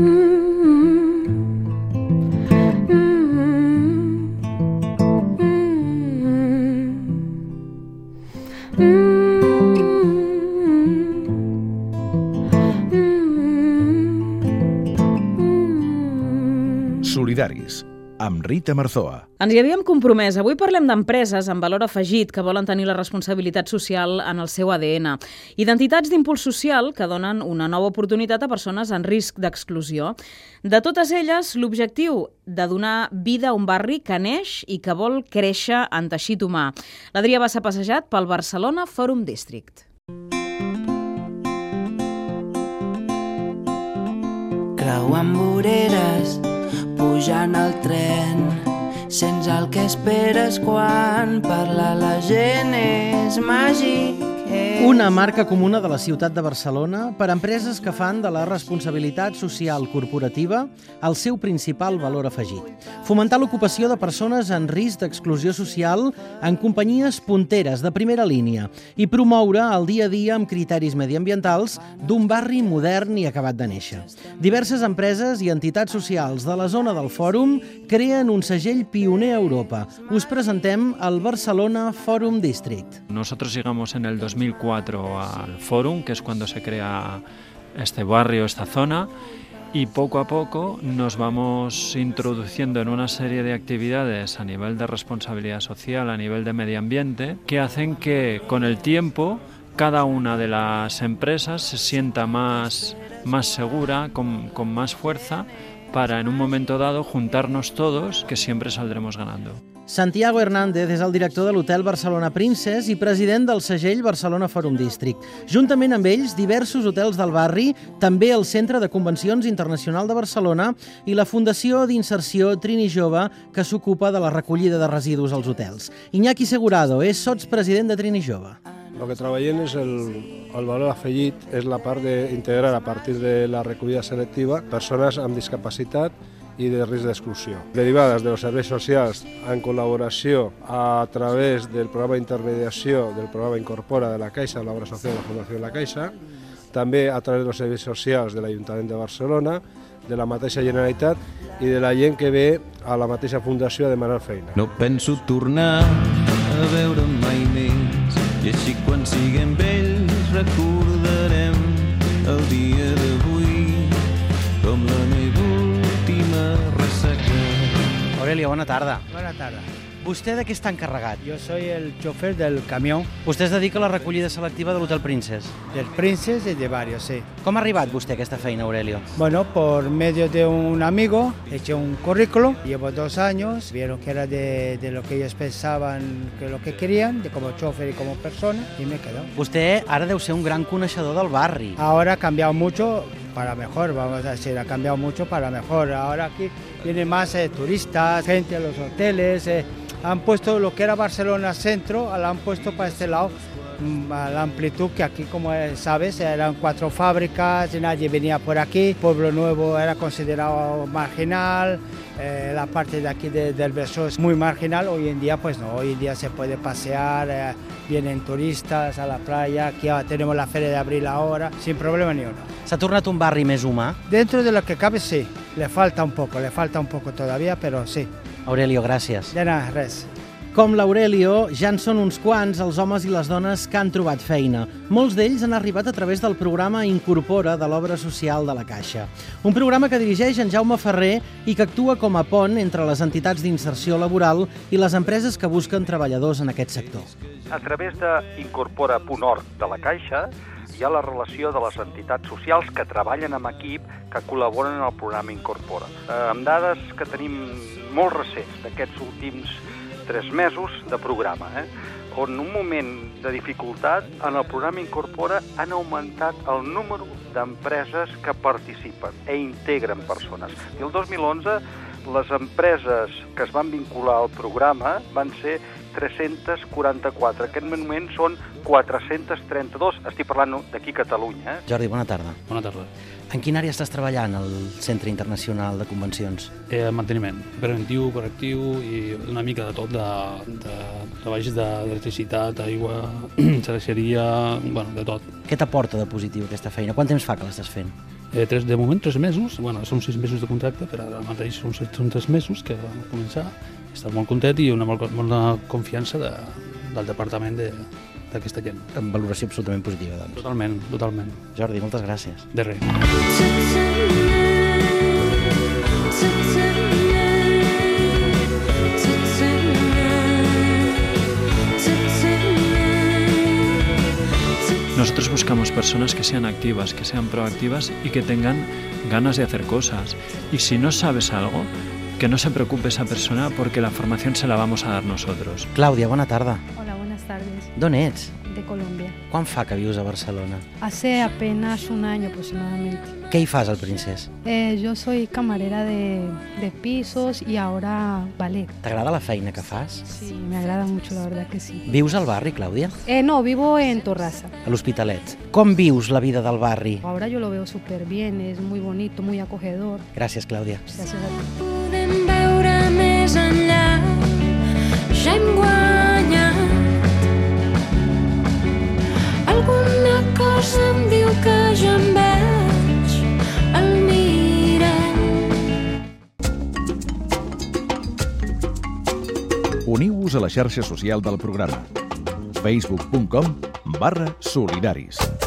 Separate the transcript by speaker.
Speaker 1: Solidaris, amb Rita Marzoa.
Speaker 2: Ens hi havíem compromès. Avui parlem d'empreses amb valor afegit que volen tenir la responsabilitat social en el seu ADN i d'entitats d'impuls social que donen una nova oportunitat a persones en risc d'exclusió. De totes elles, l'objectiu de donar vida a un barri que neix i que vol créixer en teixit humà. L'Adrià va ser passejat pel Barcelona Forum District.
Speaker 3: Creuant voreres, pujant al tren, sents el que esperes quan parla la gent, és màgic.
Speaker 4: Una marca comuna de la ciutat de Barcelona per a empreses que fan de la responsabilitat social corporativa el seu principal valor afegit. Fomentar l'ocupació de persones en risc d'exclusió social en companyies punteres de primera línia i promoure el dia a dia amb criteris mediambientals d'un barri modern i acabat de néixer. Diverses empreses i entitats socials de la zona del Fòrum creen un segell pioner a Europa. Us presentem el Barcelona Forum District.
Speaker 5: Nosotros llegamos en el 2004 al Fórum, que es cuando se crea este barrio, esta zona, y poco a poco nos vamos introduciendo en una serie de actividades a nivel de responsabilidad social, a nivel de medio ambiente, que hacen que con el tiempo cada una de las empresas se sienta más segura, con más fuerza, para en un momento dado juntarnos todos, que siempre saldremos ganando.
Speaker 4: Santiago Hernández és el director de l'Hotel Barcelona Princess i president del segell Barcelona Forum District. Juntament amb ells, diversos hotels del barri, també el Centre de Convencions Internacional de Barcelona i la Fundació d'Inserció Trini Jove, que s'ocupa de la recollida de residus als hotels. Iñaki Segurado és sotspresident de Trini Jove.
Speaker 6: Lo que treballem és el valor afegit, és la part d'integrar a partir de la recollida selectiva persones amb discapacitat i de risc d'exclusió. Derivades dels serveis socials en col·laboració a través del programa d'intermediació del programa Incorpora de la Caixa, de l'obra social de la Fundació de la Caixa, també a través dels serveis socials de l'Ajuntament de Barcelona, de la mateixa Generalitat i de la gent que ve a la mateixa fundació a demanar feina.
Speaker 7: No penso tornar a veure mai més i així quan siguem vells recordarem el dia d'avui com la meva última ressaca.
Speaker 4: Aurelio, bona tarda.
Speaker 8: Buenas tardes.
Speaker 4: Vostè de què està encarregat?
Speaker 8: Yo soy el chofer del camión
Speaker 4: Vostè es dedica a la recollida selectiva de l'Hotel Princess.
Speaker 8: del Princess y de varios, sí.
Speaker 4: Com ha arribat vostè a aquesta feina, Aurelio?
Speaker 8: Bueno, por medio de un amigo, eché un currículum, llevo 2 años, vieron que era de lo que ellos pensaban, que lo que querían, de como chofer y como persona, y me quedo.
Speaker 4: Vostè ara deu ser un gran coneixedor del barri.
Speaker 8: Ahora ha cambiado mucho para mejor, vamos a decir, ha cambiado mucho para mejor. Ahora aquí vienen más turistas, gente a los hoteles, han puesto lo que era Barcelona Centro, la han puesto para este lado, a la amplitud que aquí, como sabes, eran 4 fábricas y nadie venía por aquí. Pueblo Nuevo era considerado marginal, la parte de aquí del Besó es muy marginal. Hoy en día pues no, hoy en día se puede pasear, vienen turistas a la playa, aquí tenemos la Feria de Abril ahora, sin problema ni uno.
Speaker 4: S'ha tornat un barri més humà?
Speaker 8: Dentro de lo que cabe sí, le falta un poco todavía, pero sí.
Speaker 4: Aurelio, gràcies.
Speaker 8: De nada, res.
Speaker 4: Com l'Aurelio, ja en són uns quants els homes i les dones que han trobat feina. Molts d'ells han arribat a través del programa Incorpora de l'obra social de la Caixa. Un programa que dirigeix en Jaume Ferrer i que actua com a pont entre les entitats d'inserció laboral i les empreses que busquen treballadors en aquest sector.
Speaker 9: A través d'Incorpora.org de la Caixa hi ha la relació de les entitats socials que treballen en equip, que col·laboren en el programa Incorpora. Amb dades que tenim molt recents d'aquests últims 3 mesos de programa, on en un moment de dificultat en el programa Incorpora han augmentat el número d'empreses que participen i integren persones. I el 2011 les empreses que es van vincular al programa van ser 344. En aquest moment són 432. Estic parlant d'aquí a Catalunya.
Speaker 4: Jordi, bona tarda.
Speaker 10: Bona tarda.
Speaker 4: En quina àrea estàs treballant al Centre Internacional de Convencions?
Speaker 10: Manteniment, preventiu, correctiu i una mica de tot, de treballs d'electricitat, aigua, xarxeria, bueno, de tot.
Speaker 4: Què t'aporta de positiu aquesta feina? Quant temps fa que l'estàs fent?
Speaker 10: De moment 3 mesos, són 6 mesos de contracte, però ara mateix són 3 mesos que vam començar. Estic molt content i una molt bona confiança del departament d'aquesta gent.
Speaker 4: Amb valoració absolutament positiva, doncs.
Speaker 10: Totalment.
Speaker 4: Jordi, moltes gràcies.
Speaker 10: De res.
Speaker 5: Nosotros buscamos personas que sean activas, que sean proactivas y que tengan ganas de hacer cosas. Y si no sabes algo, que no se preocupe esa persona porque la formación se la vamos a dar nosotros.
Speaker 4: Clàudia, bona tarda.
Speaker 11: Hola, buenas tardes.
Speaker 4: D'on ets?
Speaker 11: De Colombia.
Speaker 4: Quan fa que vius a Barcelona?
Speaker 11: Hace apenas un año aproximadamente.
Speaker 4: Què hi fas al Princés?
Speaker 11: Yo soy camarera de pisos y ahora ballet.
Speaker 4: T'agrada la feina que fas?
Speaker 11: Sí, me agrada mucho, la verdad que sí.
Speaker 4: Vius al barri, Clàudia?
Speaker 11: No, vivo en Torrassa.
Speaker 4: A l'Hospitalet. Com vius la vida del barri?
Speaker 11: Ahora yo lo veo súper bien, es muy bonito, muy acogedor.
Speaker 4: Gràcies, Clàudia.
Speaker 11: Gràcies a ti.
Speaker 12: Podem veure més enllà, ja hem guanyat. Alguna cosa em diu que ja em veig al mirall.
Speaker 1: Uniu-vos a la xarxa social del programa facebook.com/solidaris.